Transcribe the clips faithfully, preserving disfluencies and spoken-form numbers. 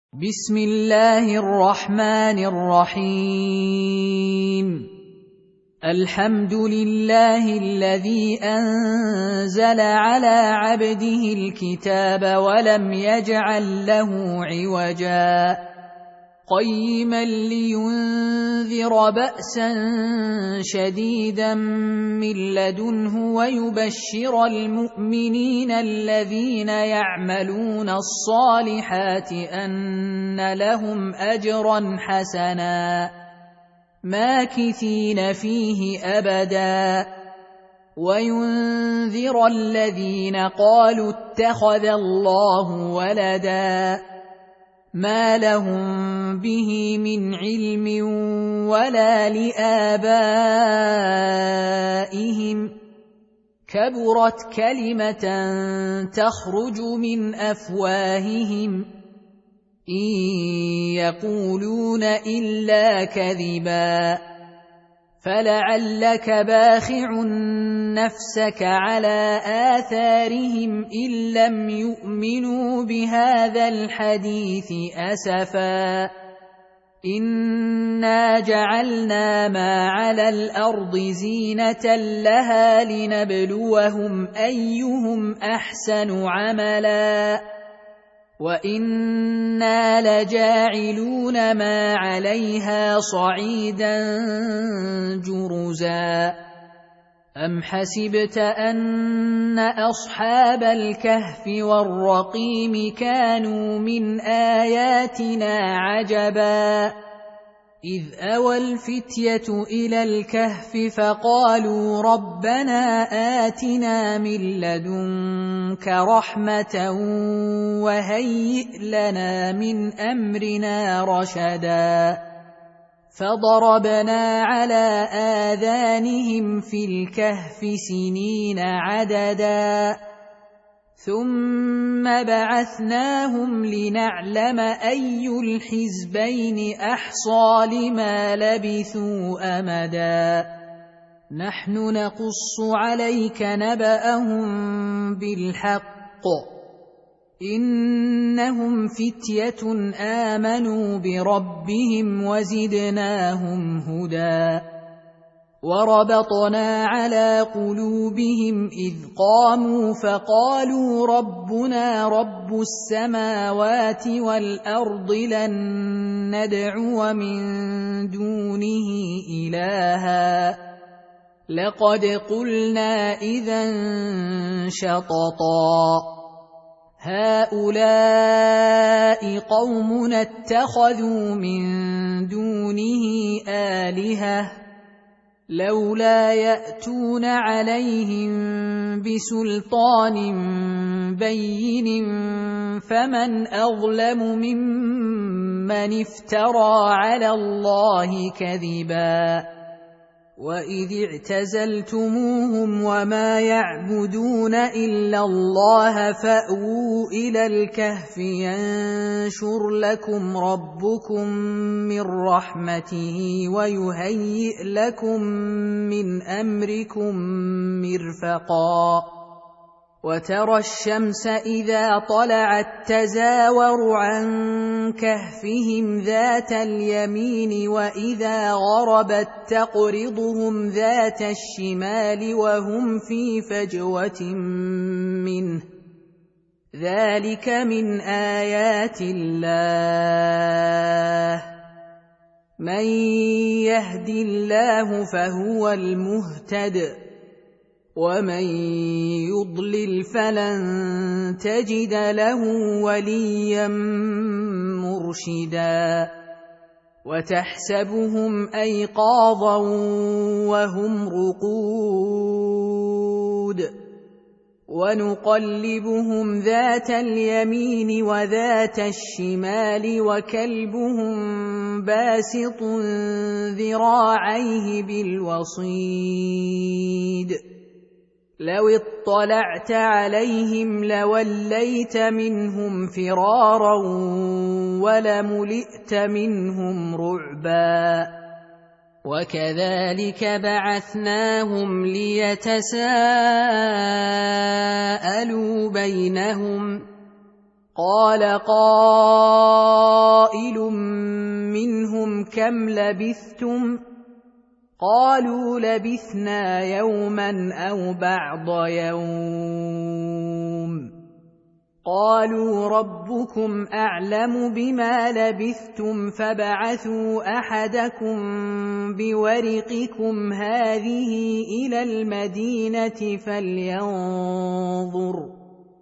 بسم الله الرحمن الرحيم الحمد لله الذي أنزل على عبده الكتاب ولم يجعل له عوجا قيما لينذر بأسا شديدا من لدنه ويبشر المؤمنين الذين يعملون الصالحات أن لهم أجرا حسنا ماكثين فيه أبدا وينذر الذين قالوا اتخذ الله ولدا ما لهم به من علم ولا لآبائهم كبرت كلمة تخرج من أفواههم إن يقولون إلا كذبا فلعلك باخع نفسك على آثارهم إن لم يؤمنوا بهذا الحديث أسفا إنا جعلنا ما على الأرض زينة لها لنبلوهم أيهم أحسن عملا وإنا لجاعلون ما عليها صعيدا جرزا أم حسبت أن أصحاب الكهف والرقيم كانوا من آياتنا عجبا إذ أوى الفتية إلى الكهف فقالوا ربنا آتنا من لدنك رحمة وهيئ لنا من أمرنا رشدا فضربنا على آذانهم في الكهف سنين عددا ثم بعثناهم لنعلم أي الحزبين أحصى لما لبثوا أمدا نحن نقص عليك نبأهم بالحق إنهم فتية آمنوا بربهم وزدناهم هدى وربطنا على قلوبهم إذ قاموا فقالوا ربنا رب السماوات والأرض لن ندعو من دونه إلها لقد قلنا إذا شططا هؤلاء قومنا اتخذوا من دونه آلهة لولا يأتون عليهم بسلطان بين فمن أظلم ممن افترى على الله كذبا وإذ اعتزلتموهم وما يعبدون إلا الله فأووا إلى الكهف ينشر لكم ربكم من رحمته ويهيئ لكم من أمركم مرفقا وترى الشمس إذا طلعت تزاور عن كهفهم ذات اليمين وإذا غربت تقرضهم ذات الشمال وهم في فجوة منه ذلك من آيات الله من يهد الله فهو المهتد ومن يضلل فلن تجد له وليا مرشدا وتحسبهم أيقاظا وهم رقود ونقلبهم ذات اليمين وذات الشمال وكلبهم باسط ذراعيه بالوصيد لو اطلعت عليهم لوليت منهم فرارا ولملئت منهم رعبا وكذلك بعثناهم ليتساءلوا بينهم قال قائل منهم كم لبثتم قالوا لبثنا يوما أو بعض يوم قالوا ربكم أعلم بما لبثتم فابعثوا أحدكم بورقكم هذه إلى المدينة فلينظر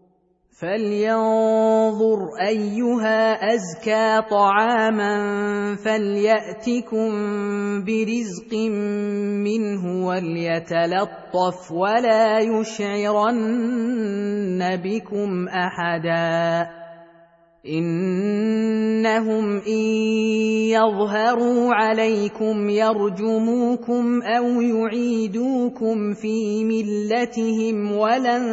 فلينظر أيها أزكى طعاما فليأتكم برزق منه وليتلطف ولا يشعرن بكم أحدا إنهم إن يظهروا عليكم يرجموكم أو يعيدوكم في ملتهم ولن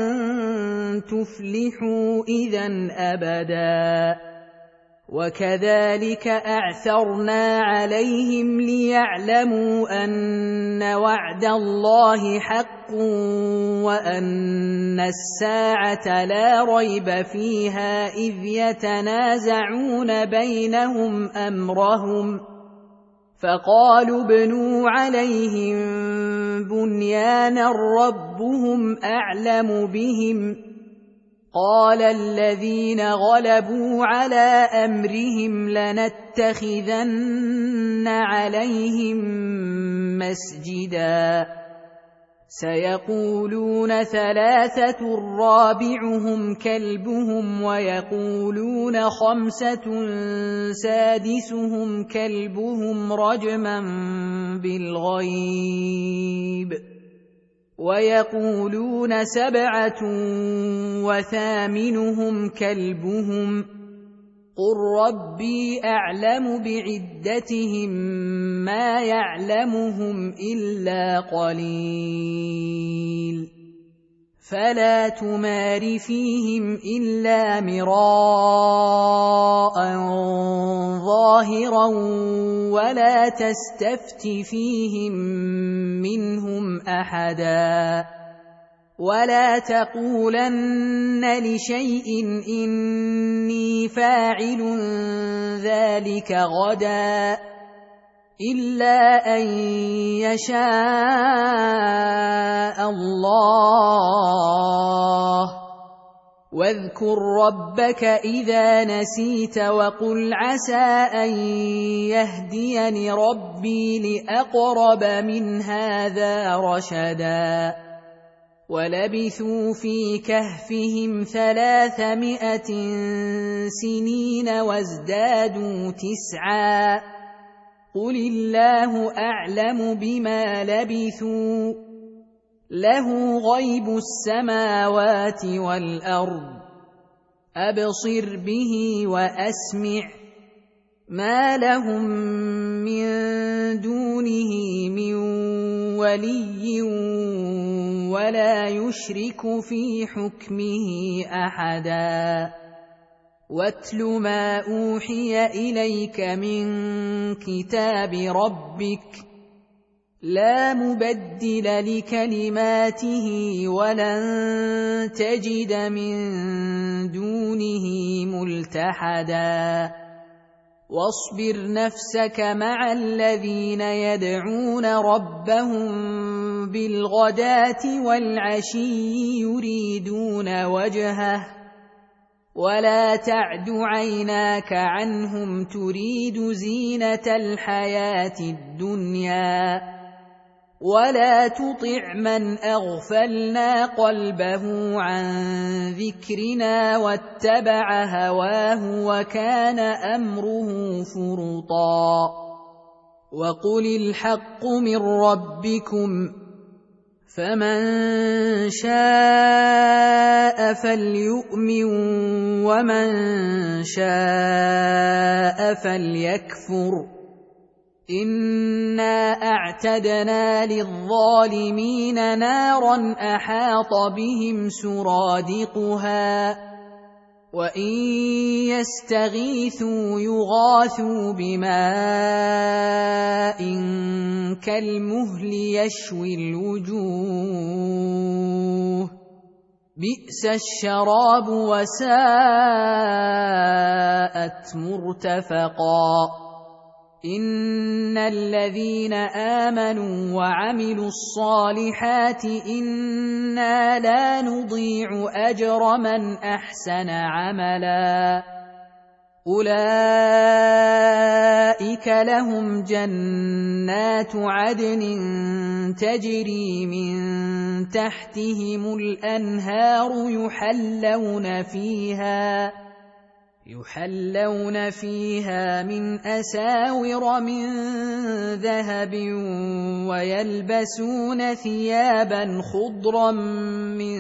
تفلحوا إذن أبدا وكذلك أعثرنا عليهم ليعلموا أن وعد الله حق وأن الساعة لا ريب فيها إذ يتنازعون بينهم أمرهم فقالوا ابنوا عليهم بنيانا ربهم أعلم بهم قال الذين غلبوا على أمرهم لنتخذن عليهم مسجدا سيقولون ثلاثة رابعهم كلبهم ويقولون خمسة سادسهم كلبهم رجما بالغيب ويقولون سبعة وثامنهم كلبهم قل ربي أعلم بعدتهم ما يعلمهم إلا قليل فلا تمار فيهم إلا مراء ظاهرا ولا تستفت فيهم منهم أحدا ولا تقولن لشيء إني فاعل ذلك غدا إلا أن يشاء الله واذكر ربك إذا نسيت وقل عسى أن يهديني ربي لأقرب من هذا رشدا ولبثوا في كهفهم ثلاثمائة سنين وازدادوا تسعا قل الله أعلم بما لبثوا له غيب السماوات والأرض أبصر به وأسمع ما لهم من دونه من ولي ولا يشرك في حكمه أحدا واتل ما أوحي إليك من كتاب ربك لا مبدل لكلماته ولن تجد من دونه ملتحدا واصبر نفسك مع الذين يدعون ربهم بالغداة والعشي يريدون وجهه ولا تعد عيناك عنهم تريد زينة الحياة الدنيا ولا تطع من أغفلنا قلبه عن ذكرنا واتبع هواه وكان أمره فرطا وقل الحق من ربكم فمن شاء فليؤمن ومن شاء فليكفر إنا أعتدنا للظالمين نارا أحاط بهم سرادقها وإن يستغيثوا يغاثوا بماء كالمهل يشوي الوجوه بئس الشراب وساءت مرتفقا إن الذين آمنوا وعملوا الصالحات إنا لا نضيع أجر من أحسن عملا أولئك لهم جنات عدن تجري من تحتهم الأنهار يحلون فيها يحلون فيها من أساور من ذهب ويلبسون ثيابا خضرا من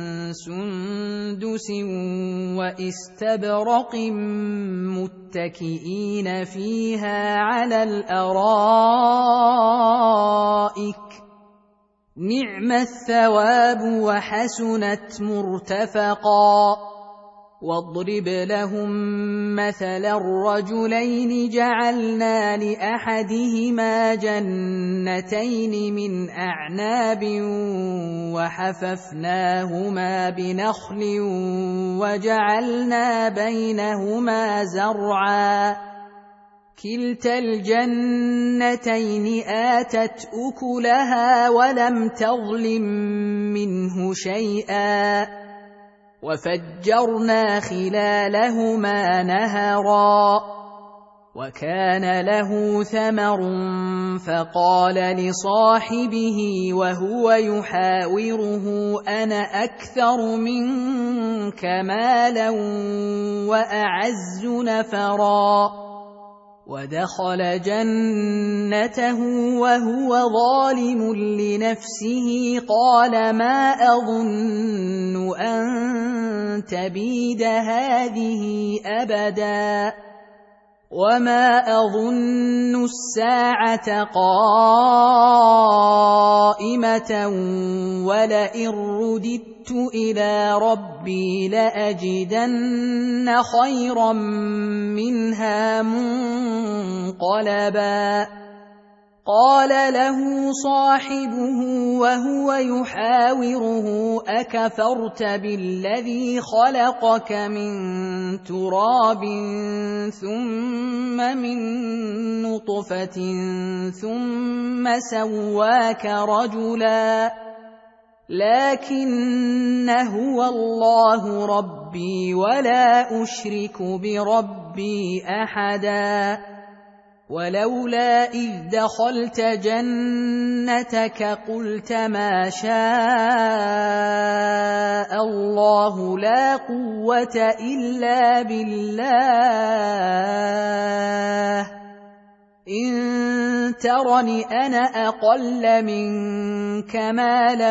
سندس واستبرق متكئين فيها على الأرائك نعم الثواب وحسنت مرتفقا واضرب لهم مثلا الرجلين جعلنا لأحدهما جنتين من أعناب وحففناهما بنخل وجعلنا بينهما زرعا كلتا الجنتين آتت أكلها ولم تظلم منه شيئا وفجرنا خلالهما نهرا وكان له ثمر فقال لصاحبه وهو يحاوره أنا أكثر منك مالا وأعز نفرا ودخل جنته وهو ظالم لنفسه قال ما أظن أن تبيد هذه أبدا وما أظن الساعة قائمة ولئن رددت إلى ربي لأجدن خيرا منها منقلبا قال له صاحبه وهو يحاوره أكفرت بالذي خلقك من تراب ثم من نطفة ثم سواك رجلا لكن هو الله ربي ولا أشرك بربي أحدا ولولا إذ دخلت جنتك قلت ما شاء الله لا قوة إلا بالله إن ترني أنا أقل منك مالا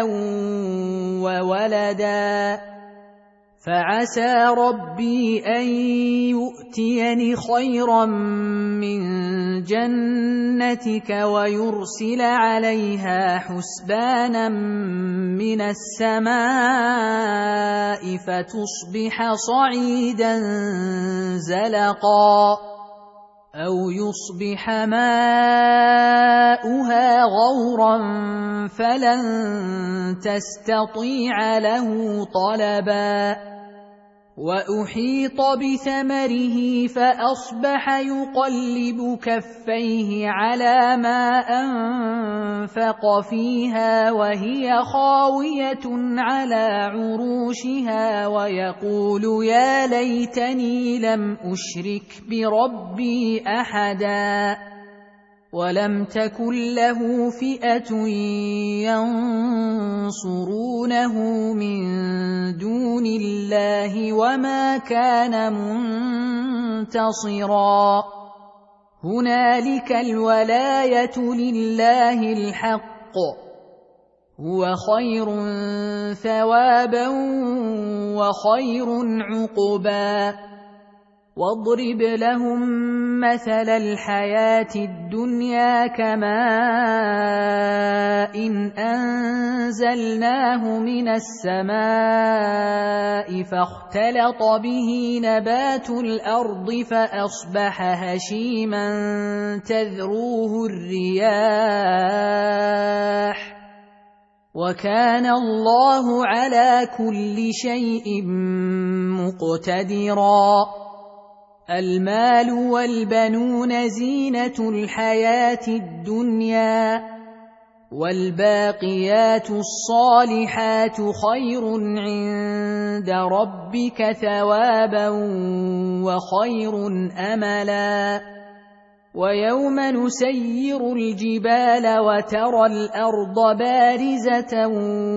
وولدا فعسى ربي أن يؤتيني خيرا من جنتك ويرسل عليها حسبانا من السماء فتصبح صعيدا زلقا أو يصبح ماؤها غورا فلن تستطيع له طلبا وأحيط بثمره فأصبح يقلب كفيه على ما أنفق فيها وهي خاوية على عروشها ويقول يا ليتني لم أشرك بربي أحدا ولم تكن له فئة ينصرونه من دون الله وما كان منتصرا هنالك الولاية لله الحق هو خير ثوابا وخير عقبا واضرب لهم مثل الحياة الدنيا كماء إن أنزلناه من السماء فاختلط به نبات الأرض فأصبح هشيما تذروه الرياح وكان الله على كل شيء مقتدرا. المال والبنون زينة الحياة الدنيا، والباقيات الصالحات خير عند ربك ثوابا وخير أملا. ويوم نسير الجبال وترى الأرض بارزة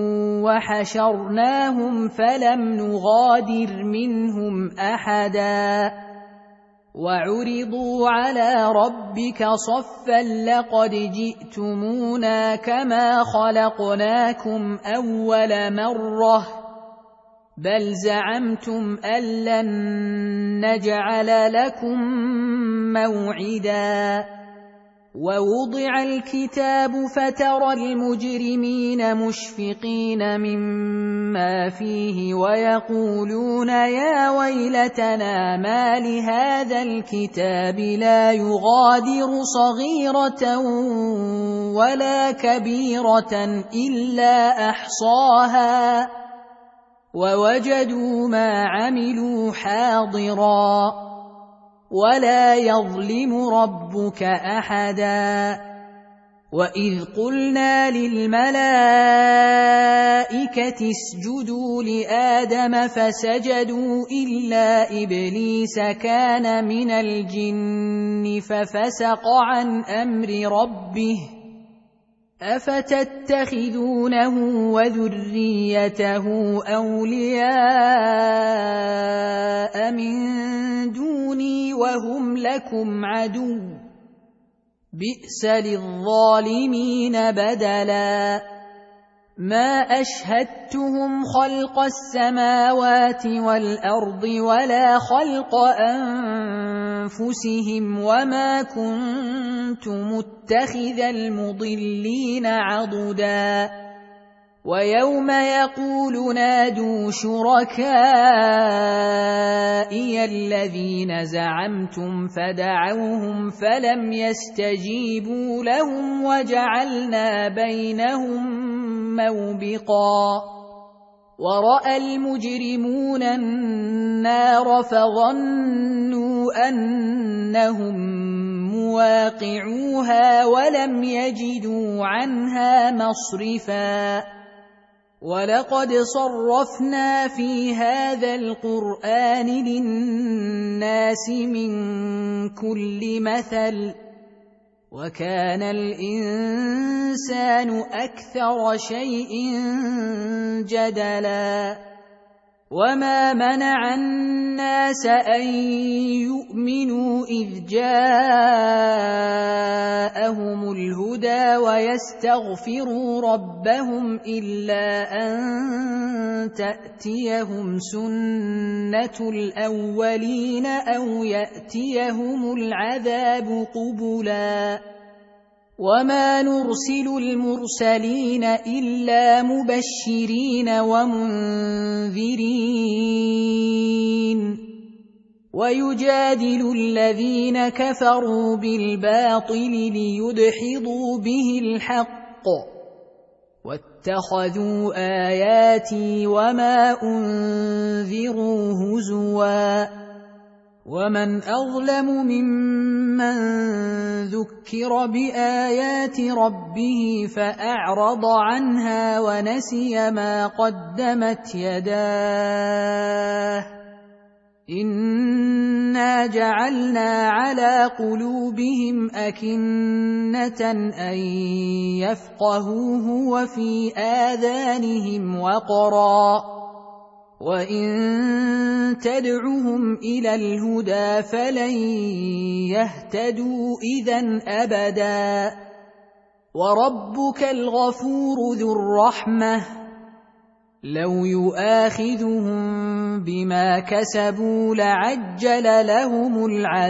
وحشرناهم فلم نغادر منهم أحدا وعرضوا على ربك صفا لقد جئتمونا كما خلقناكم أول مرة بل زعمتم أن لن نجعل لكم موعدا. ووضع الكتاب فترى المجرمين مشفقين مما فيه ويقولون يا ويلتنا ما لهذا الكتاب لا يغادر صغيرة ولا كبيرة إلا أحصاها ووجدوا ما عملوا حاضرا ولا يظلم ربك أحدا. وإذ قلنا للملائكة اسجدوا لآدم فسجدوا إلا إبليس كان من الجن ففسق عن أمر ربه أفتتخذونه وذريته أولياء من دوني وهم لكم عدو بئس للظالمين بدلا. ما أشهدتهم خلق السماوات والأرض ولا خلق أنفسهم وما كنت متخذ المضلين عضدا. ويوم يقول نادوا شركائي الذين زعمتم فدعوهم فلم يستجيبوا لهم وجعلنا بينهم موبقا. ورأى المجرمون النار فظنوا أنهم مواقعوها ولم يجدوا عنها مصرفا. ولقد صرفنا في هذا القرآن للناس من كل مثل وكان الإنسان أكثر شيء جدلا. وما منع الناس أن يؤمنوا إذ جاءهم الهدى ويستغفروا ربهم إلا أن تأتيهم سنة الأولين أو يأتيهم العذاب قبلا. وما نرسل المرسلين إلا مبشرين ومنذرين ويجادل الذين كفروا بالباطل ليدحضوا به الحق واتخذوا آياتي وما أنذروا هزوا. ومن أظلم ممن ذكر بآيات ربه فأعرض عنها ونسي ما قدمت يداه إنا جعلنا على قلوبهم أكنة أن يفقهوه وفي آذانهم وقرا وإن تدعهم إلى الهدى فلن يهتدوا إذًا أبدا. وربك الغفور ذو الرحمة لو يؤاخذهم بما كسبوا لعجل لهم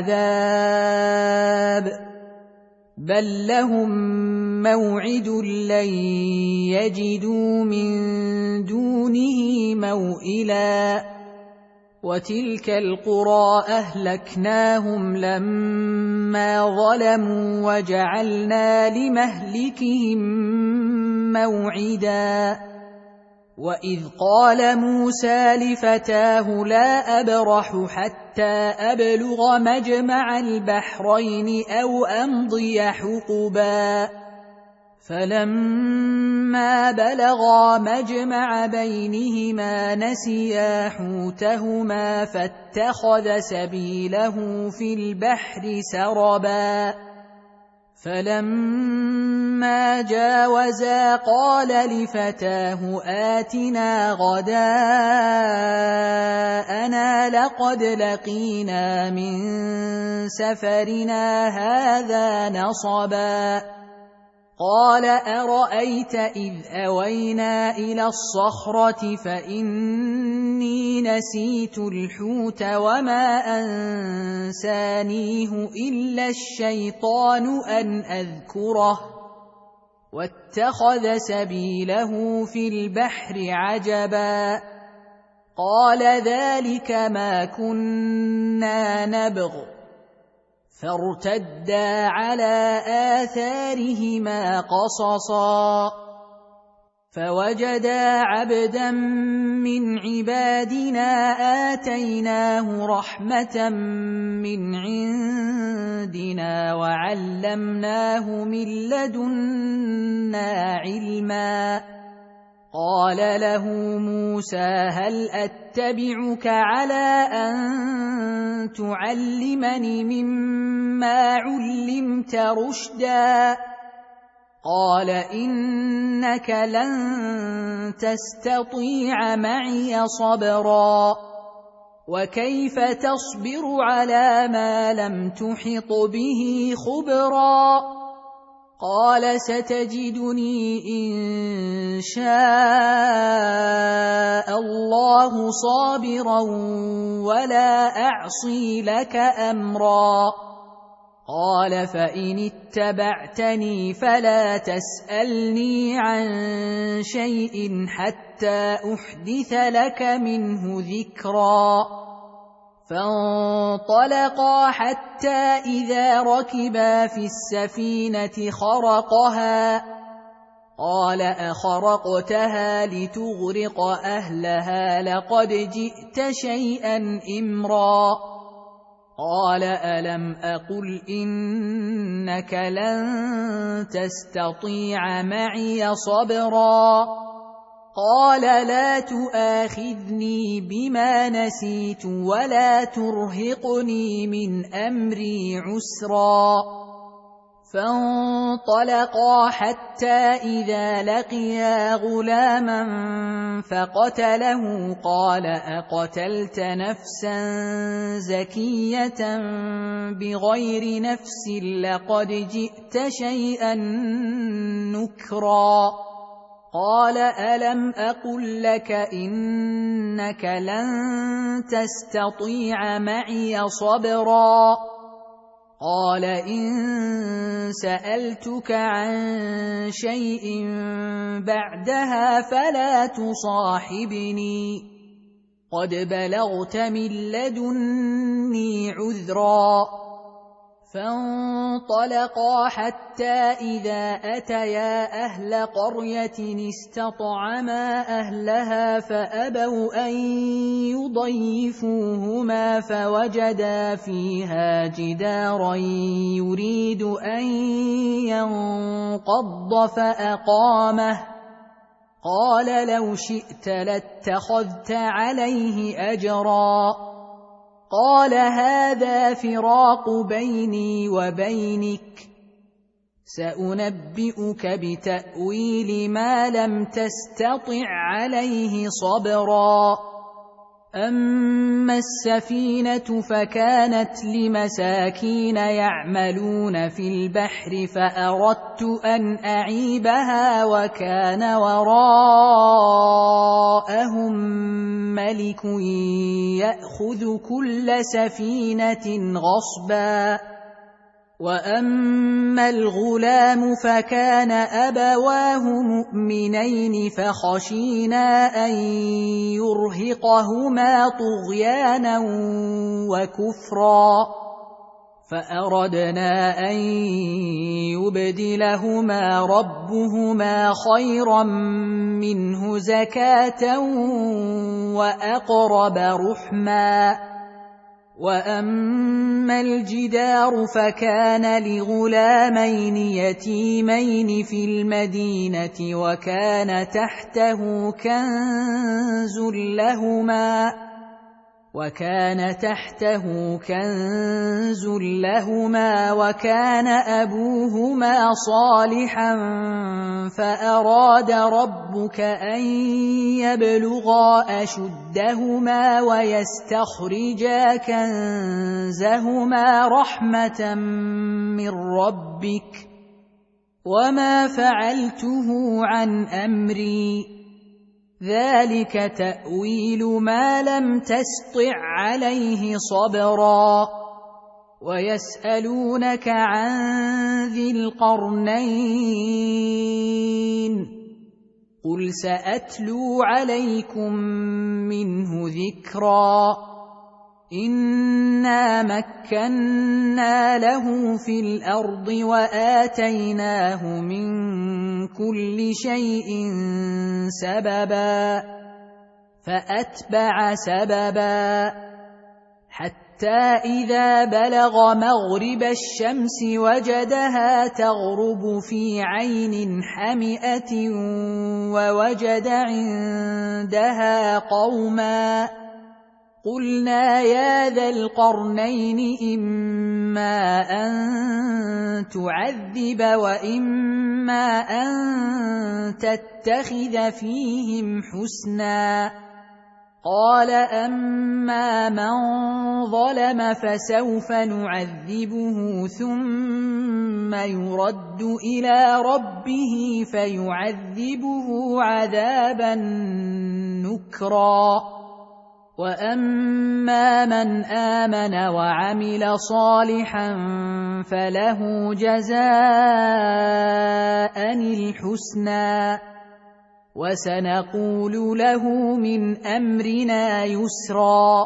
العذاب بل لهم موعد لن يجدوا من دونه موئلا. وتلك القرى أهلكناهم لما ظلموا وجعلنا لمهلكهم موعدا وإذ قال موسى لفتاه لا أبرح حتى أبلغ مجمع البحرين أو أمضي حقبا فلما بلغا مجمع بينهما نسيا حوتهما فاتخذ سبيله في البحر سربا فلما جاوزا قال لفتاه آتنا غداءنا لقد لقينا من سفرنا هذا نصبا قال أرأيت إذ أوينا إلى الصخرة فإني نسيت الحوت وما أنسانيه إلا الشيطان أن أذكره واتخذ سبيله في البحر عجبا قال ذلك ما كنا نبغ فارتدا على آثارهما قصصا فوجدا عبدا من عبادنا آتيناه رحمة من عندنا وعلمناه من لدنا علما قال له موسى هل أتبعك على أن تعلمني مما علمت رشدا قال إنك لن تستطيع معي صبرا وكيف تصبر على ما لم تحط به خبرا قال ستجدني إن شاء الله صابرا ولا أعصي لك أمرا قال فإن اتبعتني فلا تسألني عن شيء حتى أحدث لك منه ذكرا فانطلقا حتى إذا ركبا في السفينة خرقها قال أخرقتها لتغرق أهلها لقد جئت شيئا إمرا قال ألم أقل إنك لن تستطيع معي صبرا قال لا تؤاخذني بما نسيت ولا ترهقني من أمري عسرا فانطلقا حتى إذا لقيا غلاما فقتله قال أقتلت نفسا زكية بغير نفس لقد جئت شيئا نكرا قال ألم أقل لك إنك لن تستطيع معي صبرا قال إن سألتك عن شيء بعدها فلا تصاحبني قد بلغت من لدني عذرا فانطلقا حتى إذا أتيا أهل قرية استطعما أهلها فأبوا أن يضيفوهما فوجدا فيها جدارا يريد أن ينقض فأقامه قال لو شئت لاتخذت عليه أجرا قال هذا فراق بيني وبينك سأنبئك بتأويل ما لم تستطع عليه صبرا أما السفينة فكانت لمساكين يعملون في البحر فأردت أن أعيبها وكان وراءهم ملك يأخذ كل سفينة غصبا وأما الغلام فكان أبواه مؤمنين فخشينا أن يرهقهما طغيانا وكفرا فأردنا أن يبدلهما ربهما خيرا منه زكاة وأقرب رحما. وأما الجدار فكان لغلامين يتيمين في المدينة وكان تحته كنز لهما وكان تحته كنز لهما وكان أبوهما صالحا فأراد ربك أن يبلغا أشدهما ويستخرجا كنزهما رحمة من ربك وما فعلته عن أمري ذلك تأويل ما لم تسطع عليه صبرا. ويسألونك عن ذي القرنين قل سأتلو عليكم منه ذكرا. إنا مكنا له في الأرض وآتيناه من كل شيء سببا فأتبع سببا حتى إذا بلغ مغرب الشمس وجدها تغرب في عين حمئة ووجد عندها قوما قلنا يا ذا القرنين إما أن تعذب وإما أن تتخذ فيهم حسنا. قال أما من ظلم فسوف نعذبه ثم يرد إلى ربه فيعذبه عذابا نكرا. وأما من آمن وعمل صالحا فله جزاء الحسنى وسنقول له من أمرنا يسرا.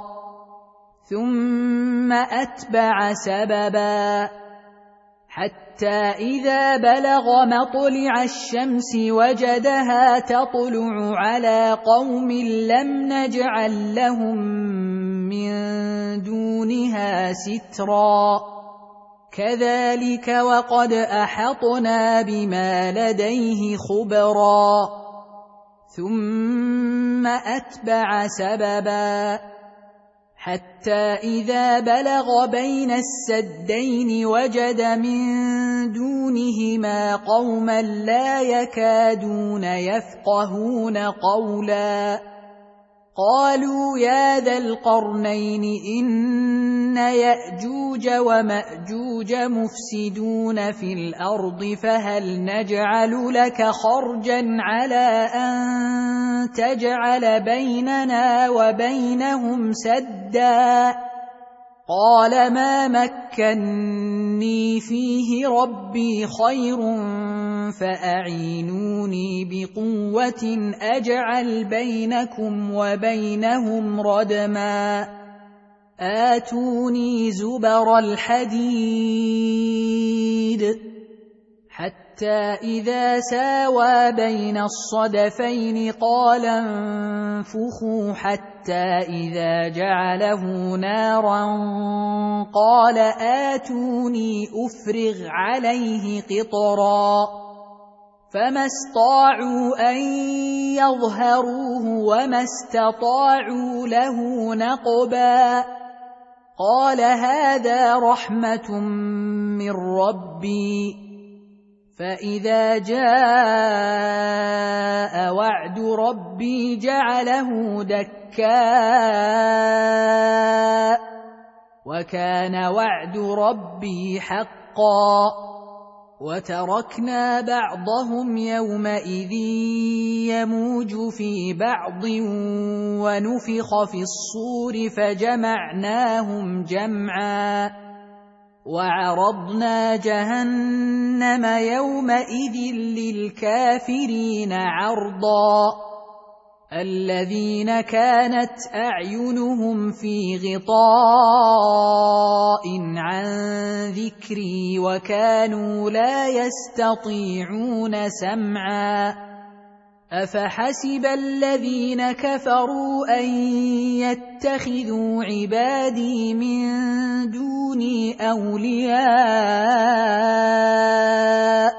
ثم أتبع سببا حتى إذا بلغ مطلع الشمس وجدها تطلع على قوم لم نجعل لهم من دونها سترا. كذلك وقد أحطنا بما لديه خبرا. ثم أتبع سببا حتى إذا بلغ بين السدين وجد من دونهما قوما لا يكادون يفقهون قولا. قالوا يا ذا القرنين إن يأجوج ومأجوج مفسدون في الأرض فهل نجعل لك خرجا على أن تجعل بيننا وبينهم سدا. قال ما مكني فيه ربي خير فأعينوني بقوة أجعل بينكم وبينهم ردما. آتوني زبر الحديد حتى إذا ساوى بين الصدفين قال انفخوا حتى إذا جعله نارا قال آتوني أفرغ عليه قطرا. فما استطاعوا أن يظهروه وما استطاعوا له نقبا. قال هذا رحمة من ربي فإذا جاء وعد ربي جعله دكاء وكان وعد ربي حقا. وتركنا بعضهم يومئذ يموج في بعض ونفخ في الصور فجمعناهم جمعا. وعرضنا جهنم يومئذ للكافرين عرضا. الذين كانت أعينهم في غطاء عن ذكري وكانوا لا يستطيعون سمعا أفحسب الذين كفروا أن يتخذوا عبادي من دوني أولياء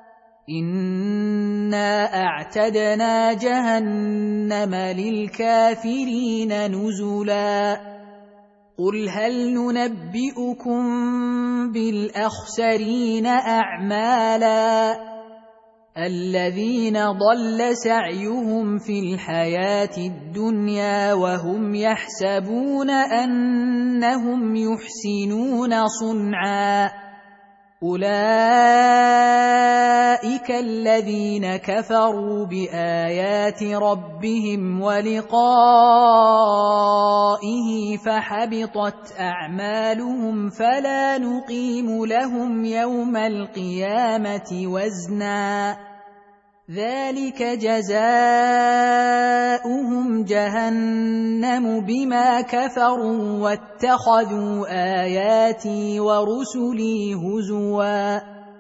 إنا أعتدنا جهنم للكافرين نزلا قل هل ننبئكم بالأخسرين أعمالا الذين ضل سعيهم في الحياة الدنيا وهم يحسبون أنهم يحسنون صنعا أولئك الذين كفروا بآيات ربهم ولقائه فحبطت أعمالهم فلا نقيم لهم يوم القيامة وزنا ذلك جزاؤهم جهنم بما كفروا واتخذوا آياتي ورسلي هزوا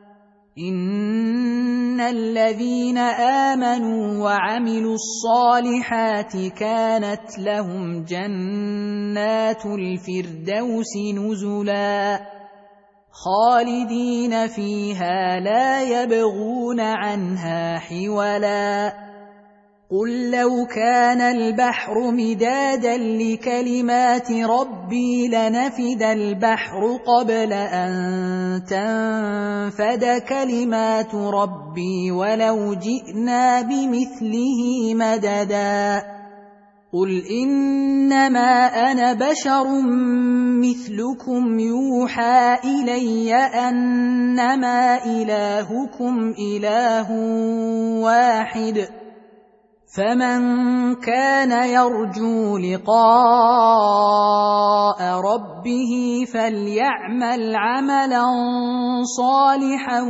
إن الذين آمنوا وعملوا الصالحات كانت لهم جنات الفردوس نزلا خالدين فيها لا يبغون عنها حولا قل لو كان البحر مدادا لكلمات ربي لنفد البحر قبل أن تنفد كلمات ربي ولو جئنا بمثله مددا قل إنما أنا بشر مثلكم يوحى إلي أنما إلهكم إله واحد فمن كان يرجو لقاء ربه فليعمل عملا صالحا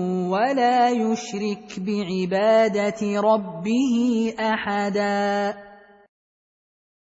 ولا يشرك بعبادة ربه أحدا.